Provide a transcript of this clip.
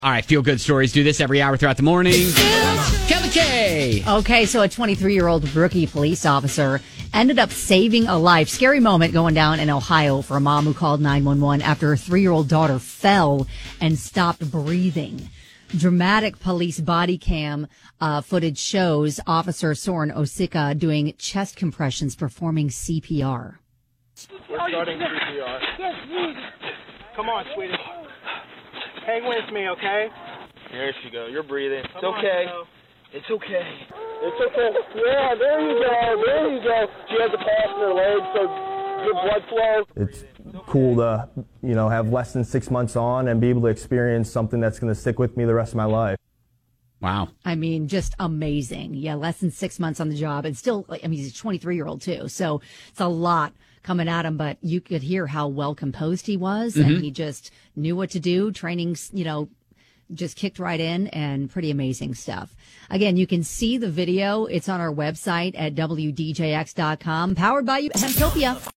All right, feel good stories. Do this every hour throughout the morning. Kelly K. Okay, so a 23-year-old rookie police officer ended up saving a life. Scary moment going down in Ohio for a mom who called 911 after her 3-year-old daughter fell and stopped breathing. Dramatic police body cam footage shows Officer Soren Osika doing chest compressions performing CPR. We're starting CPR. Yes, please. Come on, sweetie. Hang with me, okay? There she goes. You're breathing. It's okay. It's okay. It's okay. Yeah, there you go. There you go. She has a pass in her leg, so good blood flow. It's cool to, have less than 6 months on and be able to experience something that's going to stick with me the rest of my life. Wow. I mean, just amazing. Yeah, less than 6 months on the job. And still, he's a 23-year-old too. So it's a lot coming at him, but you could hear how well composed he was. Mm-hmm. And he just knew what to do. Training, just kicked right in, and pretty amazing stuff. Again, you can see the video. It's on our website at WDJX.com. Powered by Hemptopia.